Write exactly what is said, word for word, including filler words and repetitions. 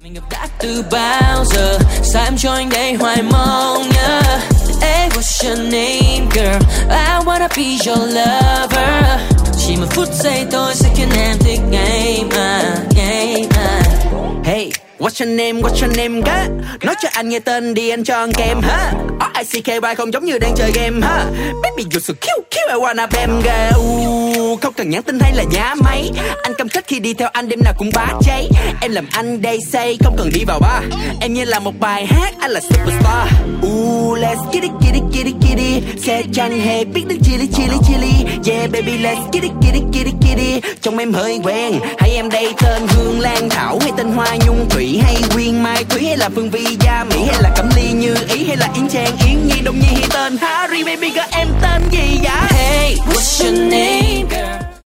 Mình gặp đã từ bao giờ, sao em cho anh đây hoài mong nhớ. Hey, what's your name girl, I wanna be your lover. Chỉ một phút giây thôi sẽ khiến em thích ngay mà, ngay mà. Hey, what's your name, what's your name girl? Nói cho anh nghe tên đi anh cho ăn kem ha. R I C K Y không giống như đang chơi game ha. Baby you're so cute, cute, I wanna bam girl. Uh, không cần nhắn tin hay là nhá máy. Anh cam kết khi đi theo anh đêm nào cũng bá cháy. Em làm anh đây say, không cần đi vào bar. Em như là một bài hát, anh là superstar. Uh, let's get it, get it, get it, get it. Sẽ chẳng hề biết đến chili, chili, chili. Yeah baby let's get it, get it, get it, get it. Trông em hơi quen, hay em đây tên Hương Lan Thảo hay tên Hoa Nhung Thủy hay Quyên Mai Thúy hay là Phương Vi Gia Mỹ hay là Cẩm Ly Như Ý hay là Yến Trang Yến Nhi Đông Nhi hay tên Harry baby girl em tên gì vậy? Hey, what's your name girl?